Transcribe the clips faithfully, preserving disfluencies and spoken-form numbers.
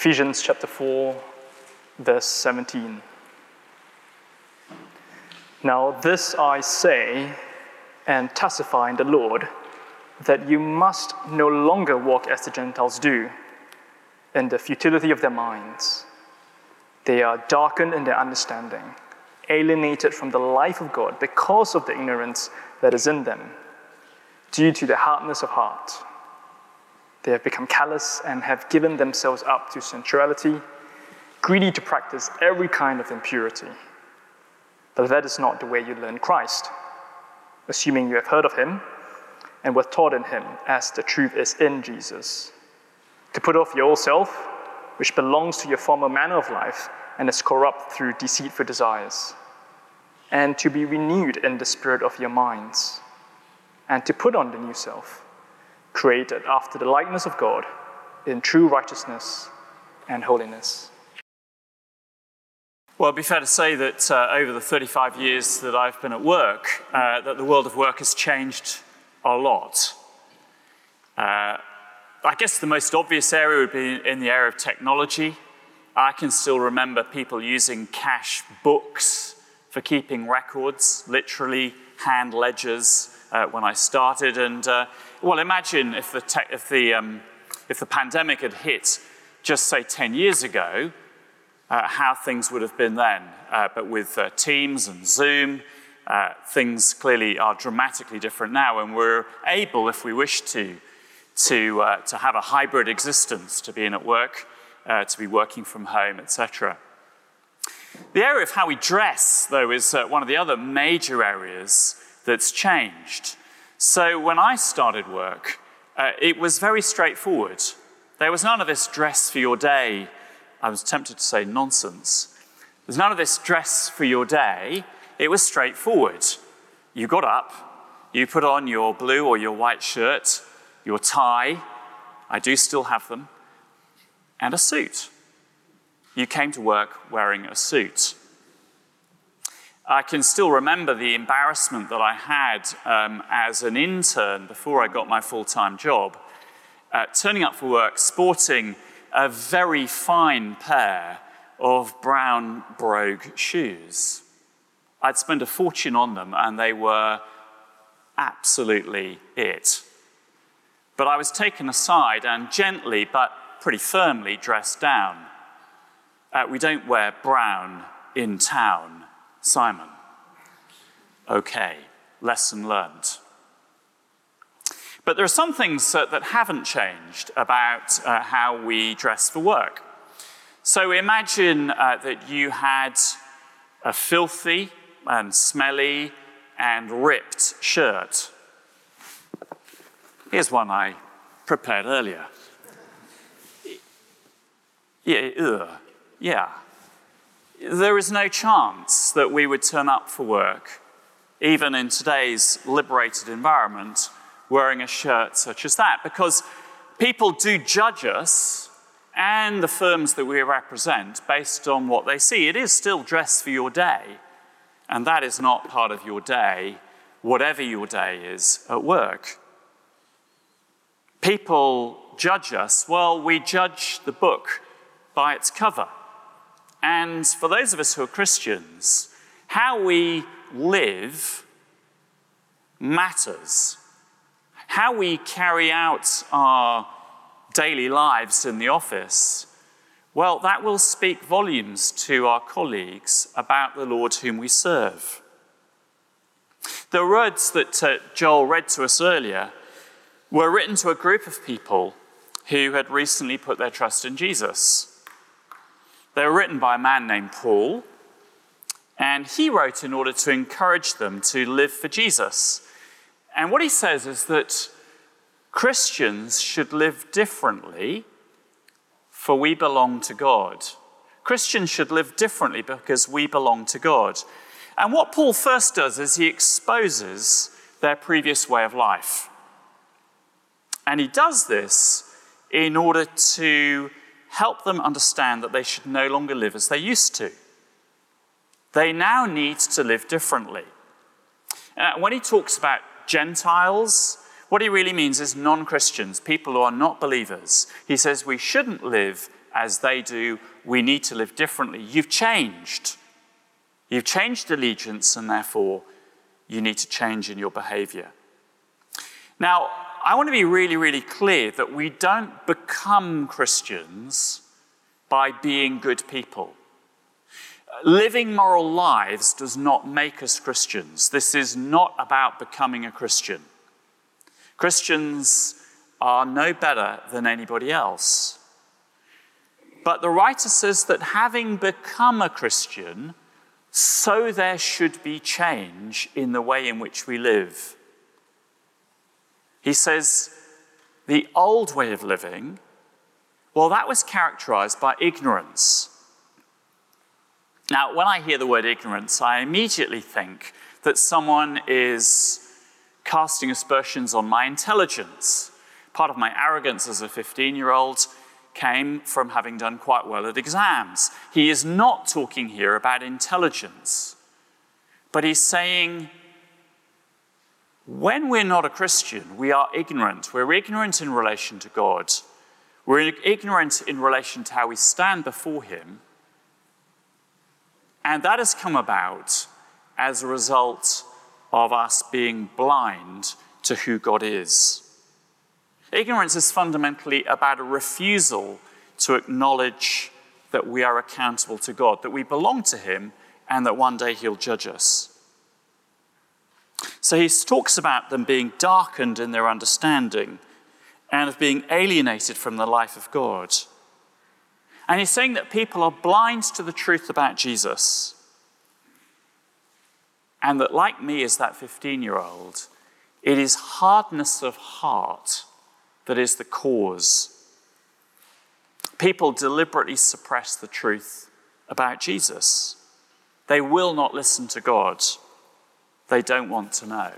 Ephesians chapter four, verse seventeen. Now this I say and testify in the Lord, that you must no longer walk as the Gentiles do, in the futility of their minds. They are darkened in their understanding, alienated from the life of God because of the ignorance that is in them, due to the hardness of heart. They have become callous and have given themselves up to sensuality, greedy to practice every kind of impurity. But that is not the way you learn Christ, assuming you have heard of him and were taught in him, as the truth is in Jesus. To put off your old self, which belongs to your former manner of life and is corrupt through deceitful desires, and to be renewed in the spirit of your minds, and to put on the new self, created after the likeness of God in true righteousness and holiness. Well, it'd be fair to say that uh, over the thirty-five years that I've been at work, uh, that the world of work has changed a lot. Uh, I guess the most obvious area would be in the area of technology. I can still remember people using cash books for keeping records, literally hand ledgers, uh, when I started. And uh, well, imagine if the te- if the um, if the pandemic had hit just say ten years ago. Uh, how things would have been then. Uh, but with uh, Teams and Zoom, uh, things clearly are dramatically different now, and we're able, if we wish to, to, uh, to have a hybrid existence, to be in at work, uh, to be working from home, et cetera. The area of how we dress, though, is uh, one of the other major areas that's changed. So when I started work, uh, it was very straightforward. There was none of this dress for your day. I was tempted to say nonsense. There's none of this dress for your day. It was straightforward. You got up, you put on your blue or your white shirt, your tie, I do still have them, and a suit. You came to work wearing a suit. I can still remember the embarrassment that I had um, as an intern before I got my full-time job, uh, turning up for work sporting a very fine pair of brown brogue shoes. I'd spent a fortune on them, and they were absolutely it. But I was taken aside and gently, but pretty firmly, dressed down. Uh, we don't wear brown in town, Simon. Okay, lesson learned. But there are some things uh, that haven't changed about uh, how we dress for work. So imagine uh, that you had a filthy and smelly and ripped shirt. Here's one I prepared earlier. Yeah, ugh, yeah. There is no chance that we would turn up for work, even in today's liberated environment, wearing a shirt such as that, because people do judge us and the firms that we represent based on what they see. It is still dress for your day, and that is not part of your day, whatever your day is at work. People judge us. Well, we judge the book by its cover. And for those of us who are Christians, how we live matters. How we carry out our daily lives in the office, well, that will speak volumes to our colleagues about the Lord whom we serve. The words that uh, Joel read to us earlier were written to a group of people who had recently put their trust in Jesus. They were written by a man named Paul, and he wrote in order to encourage them to live for Jesus. And what he says is that Christians should live differently, for we belong to God. Christians should live differently because we belong to God. And what Paul first does is he exposes their previous way of life. And he does this in order to help them understand that they should no longer live as they used to. They now need to live differently. Uh, when he talks about Gentiles, what he really means is non-Christians, people who are not believers. He says we shouldn't live as they do. We need to live differently. You've changed. You've changed allegiance, and therefore you need to change in your behavior. Now, I want to be really, really clear that we don't become Christians by being good people. Living moral lives does not make us Christians. This is not about becoming a Christian. Christians are no better than anybody else. But the writer says that having become a Christian, so there should be change in the way in which we live. He says the old way of living, well, that was characterized by ignorance. Now, when I hear the word ignorance, I immediately think that someone is casting aspersions on my intelligence. Part of my arrogance as a fifteen-year-old came from having done quite well at exams. He is not talking here about intelligence, but he's saying when we're not a Christian, we are ignorant. We're ignorant in relation to God. We're ignorant in relation to how we stand before him. And that has come about as a result of us being blind to who God is. Ignorance is fundamentally about a refusal to acknowledge that we are accountable to God, that we belong to him, and that one day he'll judge us. So he talks about them being darkened in their understanding and of being alienated from the life of God. And he's saying that people are blind to the truth about Jesus. And that, like me as that fifteen-year-old, it is hardness of heart that is the cause. People deliberately suppress the truth about Jesus. They will not listen to God. They don't want to know.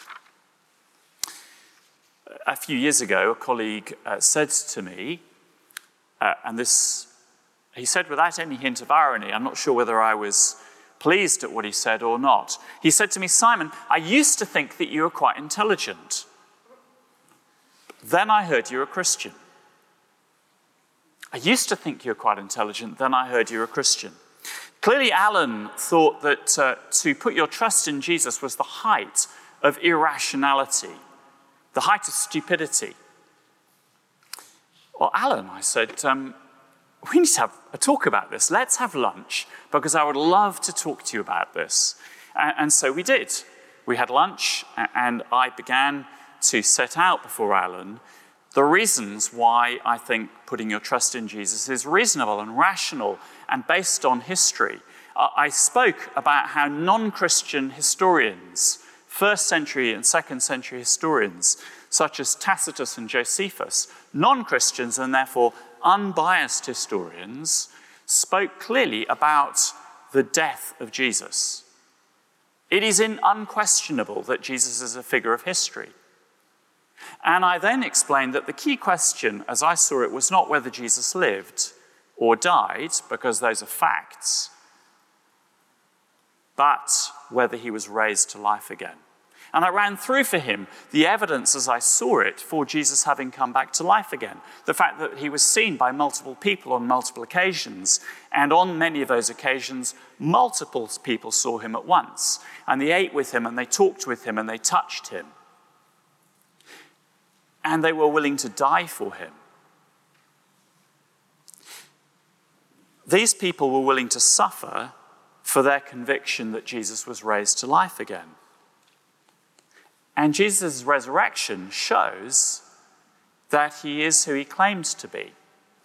A few years ago, a colleague uh, said to me, uh, and this, he said without any hint of irony, I'm not sure whether I was pleased at what he said or not. He said to me, Simon, I used to think that you were quite intelligent. Then I heard you were a Christian. I used to think you were quite intelligent, then I heard you were a Christian. Clearly, Alan thought that uh, to put your trust in Jesus was the height of irrationality, the height of stupidity. Well, Alan, I said, um, we need to have a talk about this. Let's have lunch, because I would love to talk to you about this. And, and so we did. We had lunch, and I began to set out before Alan the reasons why I think putting your trust in Jesus is reasonable and rational and based on history. Uh, I spoke about how non-Christian historians, first century and second century historians, such as Tacitus and Josephus, non-Christians and therefore unbiased historians, spoke clearly about the death of Jesus. It is unquestionable that Jesus is a figure of history. And I then explained that the key question, as I saw it, was not whether Jesus lived or died, because those are facts, but whether he was raised to life again. And I ran through for him the evidence as I saw it for Jesus having come back to life again. The fact that he was seen by multiple people on multiple occasions, and on many of those occasions, multiple people saw him at once. And they ate with him, and they talked with him, and they touched him. And they were willing to die for him. These people were willing to suffer for their conviction that Jesus was raised to life again. And Jesus' resurrection shows that he is who he claims to be.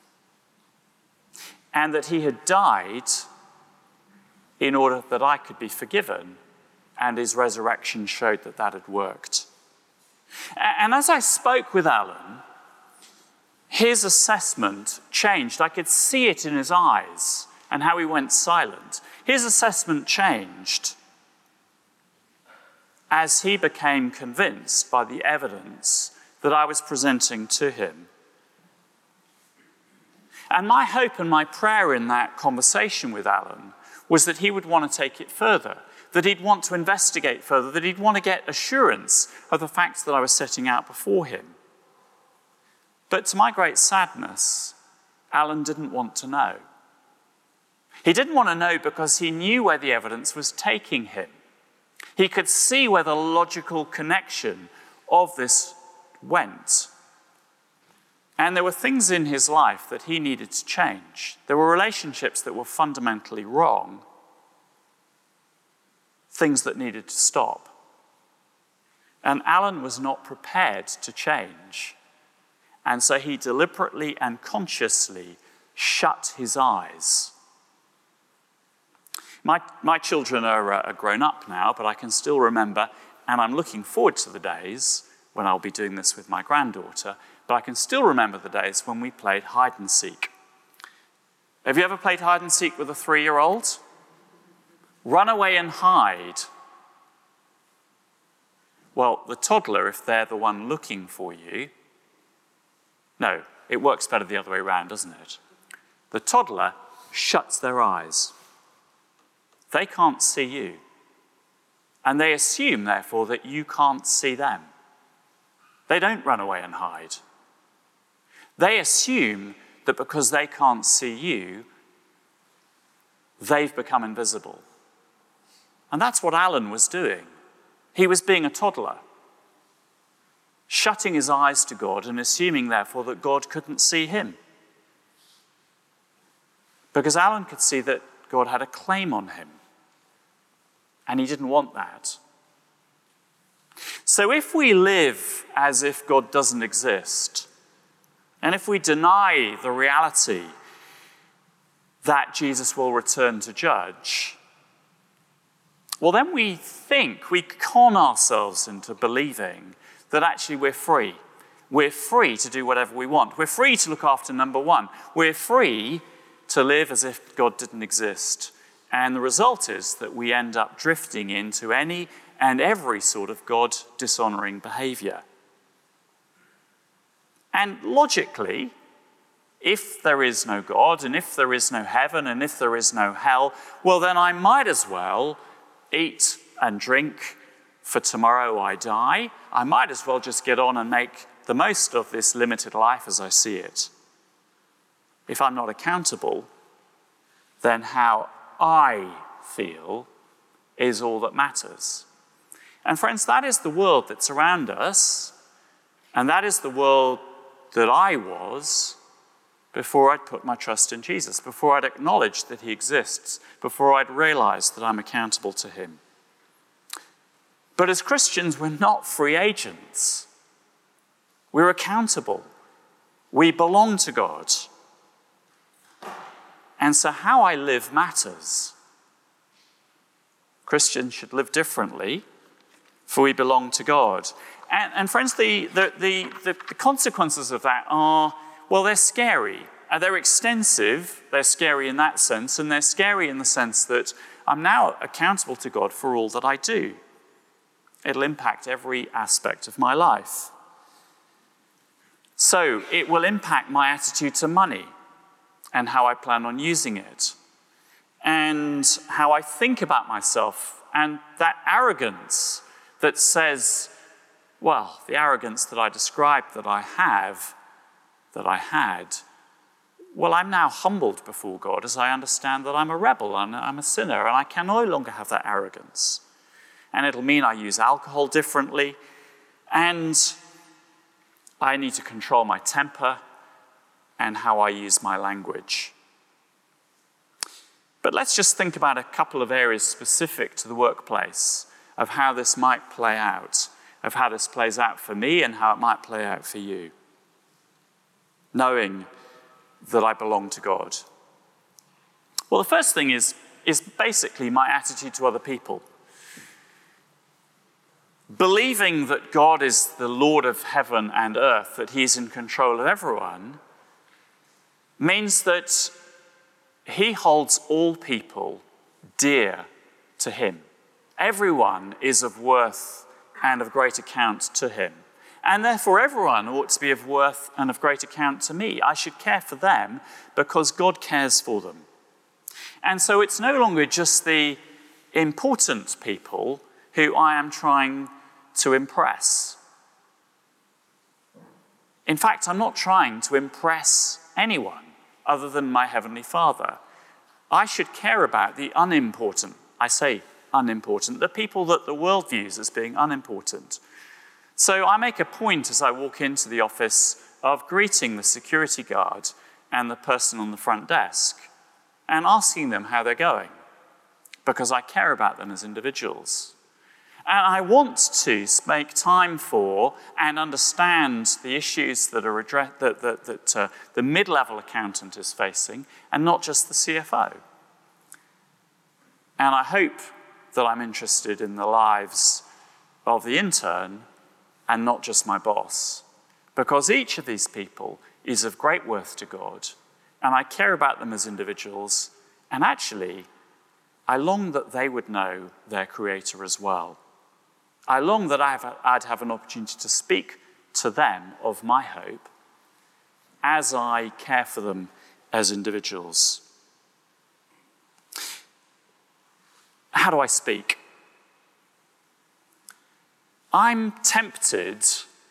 And that he had died in order that I could be forgiven, and his resurrection showed that that had worked. And as I spoke with Alan, his assessment changed. I could see it in his eyes and how he went silent. His assessment changed as he became convinced by the evidence that I was presenting to him. And my hope and my prayer in that conversation with Alan was that he would want to take it further, that he'd want to investigate further, that he'd want to get assurance of the facts that I was setting out before him. But to my great sadness, Alan didn't want to know. He didn't want to know because he knew where the evidence was taking him. He could see where the logical connection of this went. And there were things in his life that he needed to change. There were relationships that were fundamentally wrong, things that needed to stop. And Alan was not prepared to change. And so he deliberately and consciously shut his eyes. My, my children are, uh, are grown up now, but I can still remember, and I'm looking forward to the days when I'll be doing this with my granddaughter, but I can still remember the days when we played hide and seek. Have you ever played hide and seek with a three-year-old? Run away and hide. Well, the toddler, if they're the one looking for you, no, it works better the other way around, doesn't it? The toddler shuts their eyes. They can't see you. And they assume, therefore, that you can't see them. They don't run away and hide. They assume that because they can't see you, they've become invisible. And that's what Alan was doing. He was being a toddler, shutting his eyes to God and assuming, therefore, that God couldn't see him. Because Alan could see that God had a claim on him, and he didn't want that. So if we live as if God doesn't exist, and if we deny the reality that Jesus will return to judge, well, then we think, we con ourselves into believing that actually we're free. We're free to do whatever we want. We're free to look after number one. We're free to live as if God didn't exist. And the result is that we end up drifting into any and every sort of God-dishonoring behavior. And logically, if there is no God, and if there is no heaven, and if there is no hell, well, then I might as well eat and drink, for tomorrow I die. I might as well just get on and make the most of this limited life as I see it. If I'm not accountable, then how I feel is all that matters. And friends, that is the world that's around us, and that is the world that I was before I'd put my trust in Jesus, before I'd acknowledged that he exists, before I'd realized that I'm accountable to him. But as Christians, we're not free agents. We're accountable. We belong to God. And so how I live matters. Christians should live differently, for we belong to God. And, and friends, the, the, the, the, the consequences of that are, well, they're scary. Uh, they're extensive. They're scary in that sense, and they're scary in the sense that I'm now accountable to God for all that I do. It'll impact every aspect of my life. So it will impact my attitude to money and how I plan on using it, and how I think about myself, and that arrogance that says, well, the arrogance that I described that I have, that I had, well, I'm now humbled before God as I understand that I'm a rebel and I'm a sinner, and I can no longer have that arrogance. And it'll mean I use alcohol differently, and I need to control my temper and how I use my language. But let's just think about a couple of areas specific to the workplace of how this might play out, of how this plays out for me and how it might play out for you, knowing that I belong to God. Well, the first thing is, is basically my attitude to other people. Believing that God is the Lord of heaven and earth, that he's in control of everyone, means that he holds all people dear to him. Everyone is of worth and of great account to him. And therefore everyone ought to be of worth and of great account to me. I should care for them because God cares for them. And so it's no longer just the important people who I am trying to impress. In fact, I'm not trying to impress anyone. other than my Heavenly Father. I should care about the unimportant. I say unimportant, the people that the world views as being unimportant. So I make a point as I walk into the office of greeting the security guard and the person on the front desk and asking them how they're going, because I care about them as individuals. And I want to make time for and understand the issues that, are address- that, that, that uh, the mid-level accountant is facing, and not just the C F O. And I hope that I'm interested in the lives of the intern and not just my boss, because each of these people is of great worth to God, and I care about them as individuals, and actually, I long that they would know their Creator as well. I long that I'd have an opportunity to speak to them of my hope as I care for them as individuals. How do I speak? I'm tempted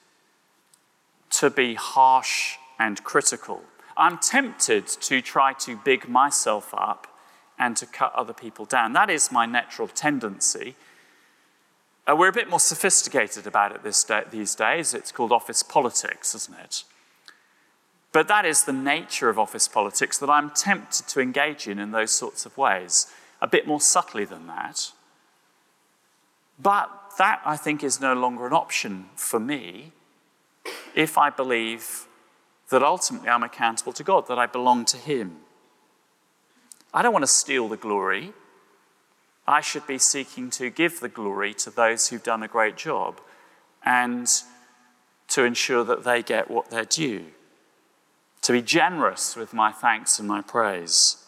to be harsh and critical. I'm tempted to try to big myself up and to cut other people down. That is my natural tendency. Uh, we're a bit more sophisticated about it this day, these days. It's called office politics, isn't it? But that is the nature of office politics, that I'm tempted to engage in in those sorts of ways, a bit more subtly than that. But that, I think, is no longer an option for me if I believe that ultimately I'm accountable to God, that I belong to Him. I don't want to steal the glory. I should be seeking to give the glory to those who've done a great job and to ensure that they get what they're due. To be generous with my thanks and my praise.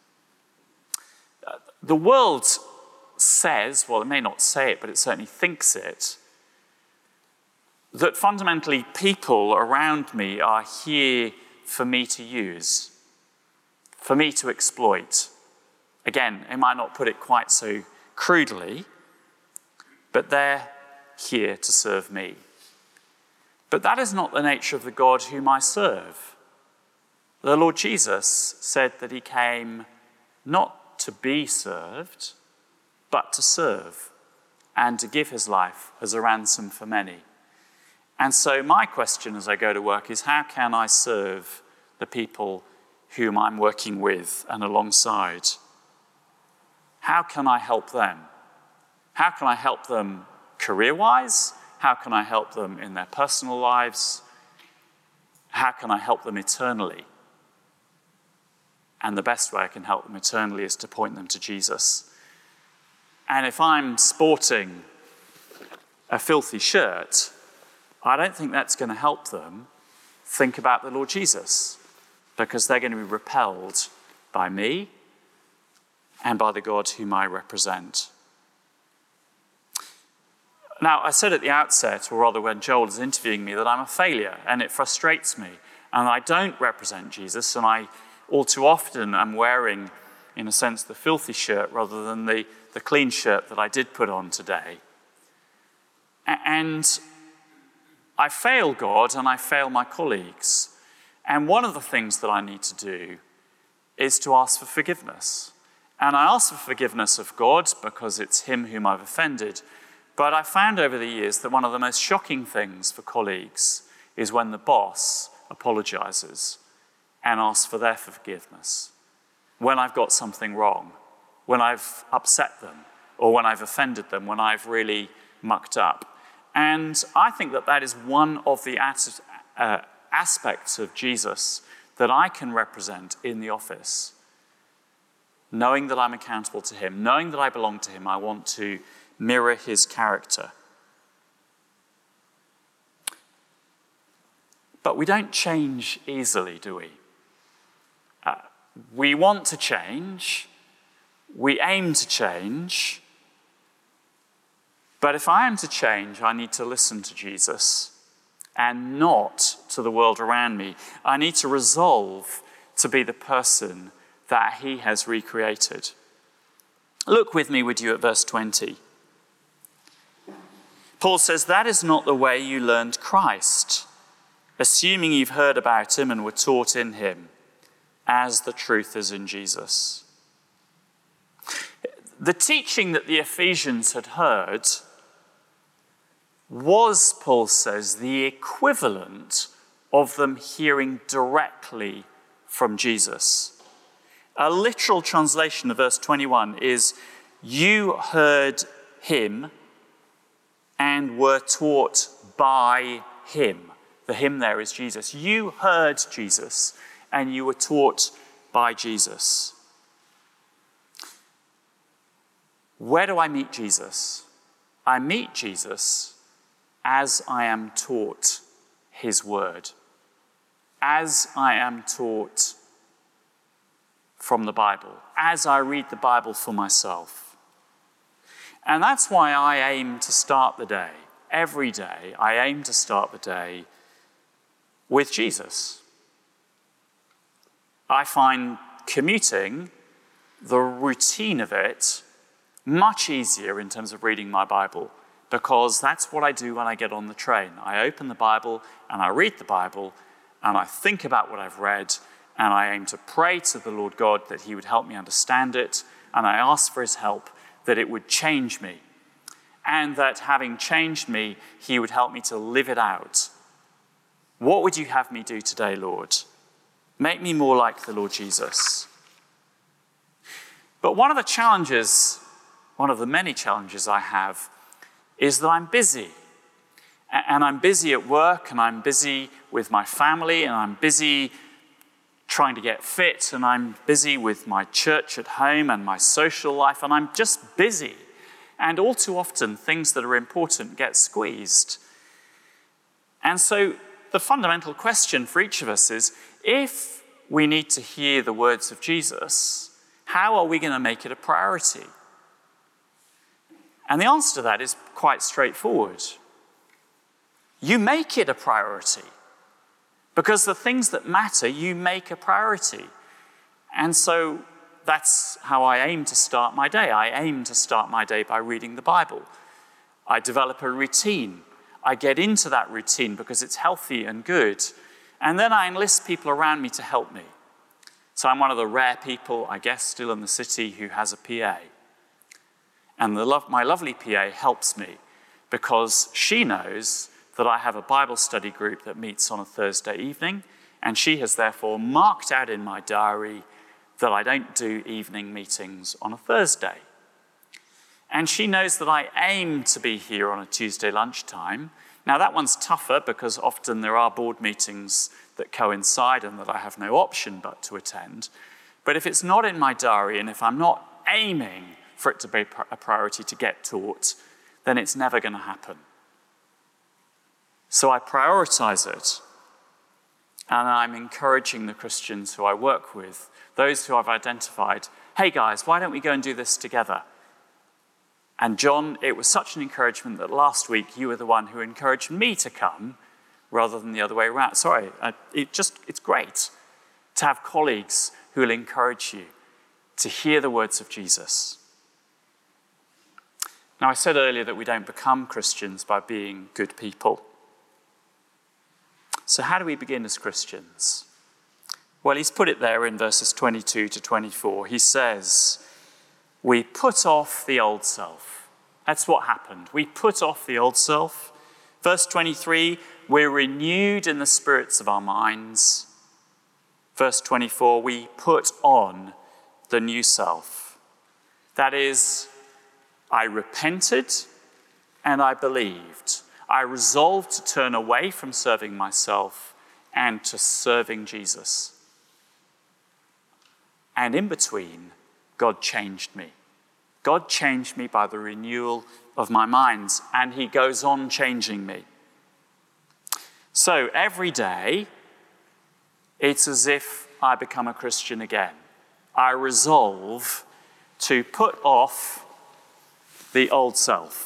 The world says, well, it may not say it, but it certainly thinks it, that fundamentally people around me are here for me to use, for me to exploit. Again, it might not put it quite so crudely, but they're here to serve me. But that is not the nature of the God whom I serve. The Lord Jesus said that he came not to be served, but to serve and to give his life as a ransom for many. And so my question as I go to work is, how can I serve the people whom I'm working with and alongside? How can I help them? How can I help them career-wise? How can I help them in their personal lives? How can I help them eternally? And the best way I can help them eternally is to point them to Jesus. And if I'm sporting a filthy shirt, I don't think that's going to help them think about the Lord Jesus, because they're going to be repelled by me and by the God whom I represent. Now, I said at the outset, or rather when Joel was interviewing me, that I'm a failure, and it frustrates me. And I don't represent Jesus, and I all too often am wearing, in a sense, the filthy shirt rather than the, the clean shirt that I did put on today. And I fail God and I fail my colleagues. And one of the things that I need to do is to ask for forgiveness. And I ask for forgiveness of God because it's him whom I've offended. But I found over the years that one of the most shocking things for colleagues is when the boss apologizes and asks for their forgiveness. When I've got something wrong, when I've upset them, or when I've offended them, when I've really mucked up. And I think that that is one of the as- uh, aspects of Jesus that I can represent in the office. Knowing that I'm accountable to him, knowing that I belong to him, I want to mirror his character. But we don't change easily, do we? Uh, we want to change, we aim to change, but if I am to change, I need to listen to Jesus and not to the world around me. I need to resolve to be the person that he has recreated. Look with me, would you, at verse twenty. Paul says, that is not the way you learned Christ, assuming you've heard about him and were taught in him, as the truth is in Jesus. The teaching that the Ephesians had heard was, Paul says, the equivalent of them hearing directly from Jesus. A literal translation of verse twenty-one is, you heard him and were taught by him. The him there is Jesus. You heard Jesus and you were taught by Jesus. Where do I meet Jesus? I meet Jesus as I am taught his word, as I am taught from the Bible, as I read the Bible for myself. And that's why I aim to start the day, every day, I aim to start the day with Jesus. I find commuting, the routine of it, much easier in terms of reading my Bible, because that's what I do when I get on the train. I open the Bible and I read the Bible and I think about what I've read and I aim to pray to the Lord God that he would help me understand it, and I ask for his help that it would change me, and that having changed me, he would help me to live it out. What would you have me do today, Lord? Make me more like the Lord Jesus. But one of the challenges, one of the many challenges I have, is that I'm busy. And I'm busy at work, and I'm busy with my family, and I'm busy trying to get fit, and I'm busy with my church at home and my social life, and I'm just busy. And all too often, things that are important get squeezed. And so the fundamental question for each of us is, if we need to hear the words of Jesus, how are we going to make it a priority? And the answer to that is quite straightforward. You make it a priority. Because the things that matter, you make a priority. And so that's how I aim to start my day. I aim to start my day by reading the Bible. I develop a routine. I get into that routine because it's healthy and good. And then I enlist people around me to help me. So I'm one of the rare people, I guess, still in the city who has a P A. And the lo- my lovely P A helps me because she knows that I have a Bible study group that meets on a Thursday evening, and she has therefore marked out in my diary that I don't do evening meetings on a Thursday. And she knows that I aim to be here on a Tuesday lunchtime. Now that one's tougher because often there are board meetings that coincide and that I have no option but to attend. But if it's not in my diary and if I'm not aiming for it to be a priority to get taught, then it's never going to happen. So I prioritize it, and I'm encouraging the Christians who I work with, those who I've identified, hey guys, why don't we go and do this together? And John, it was such an encouragement that last week you were the one who encouraged me to come rather than the other way around. Sorry, uh, it just, it's great to have colleagues who will encourage you to hear the words of Jesus. Now, I said earlier that we don't become Christians by being good people. So how do we begin as Christians? Well, he's put it there in verses twenty-two to twenty-four. He says, we put off the old self. That's what happened. We put off the old self. Verse twenty-three, we're renewed in the spirits of our minds. Verse twenty-four, we put on the new self. That is, I repented and I believed. I resolved to turn away from serving myself and to serving Jesus. And in between, God changed me. God changed me by the renewal of my mind, and he goes on changing me. So every day, it's as if I become a Christian again. I resolve to put off the old self.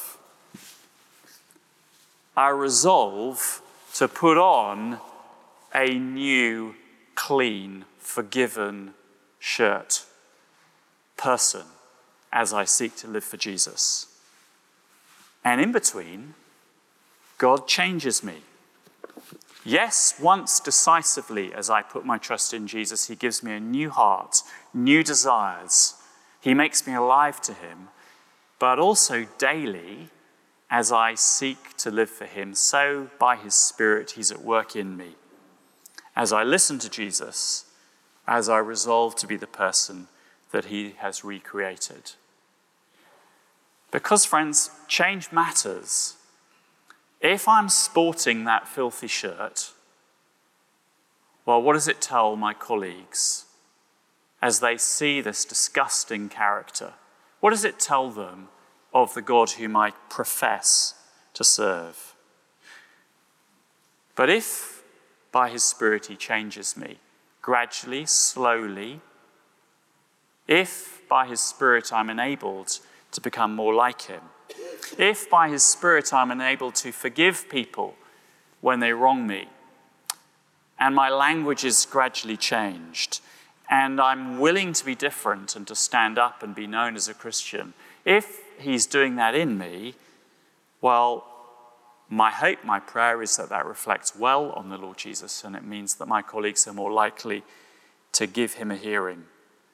I resolve to put on a new, clean, forgiven shirt, person, as I seek to live for Jesus. And in between, God changes me. Yes, once decisively as I put my trust in Jesus, he gives me a new heart, new desires. He makes me alive to him, but also daily as I seek to live for him, so by his Spirit he's at work in me. As I listen to Jesus, as I resolve to be the person that he has recreated. Because, friends, change matters. If I'm sporting that filthy shirt, well, what does it tell my colleagues as they see this disgusting character? What does it tell them of the God whom I profess to serve? But if by his Spirit he changes me, gradually, slowly, if by his Spirit I'm enabled to become more like him, if by his Spirit I'm enabled to forgive people when they wrong me, and my language is gradually changed, and I'm willing to be different and to stand up and be known as a Christian, if he's doing that in me, well, my hope, my prayer is that that reflects well on the Lord Jesus, and it means that my colleagues are more likely to give him a hearing.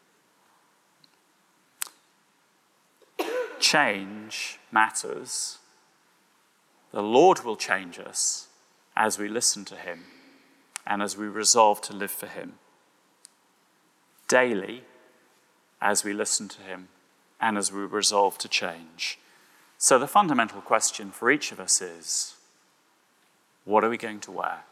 Change matters. The Lord will change us as we listen to him and as we resolve to live for him. Daily, as we listen to him and as we resolve to change. So the fundamental question for each of us is, what are we going to wear?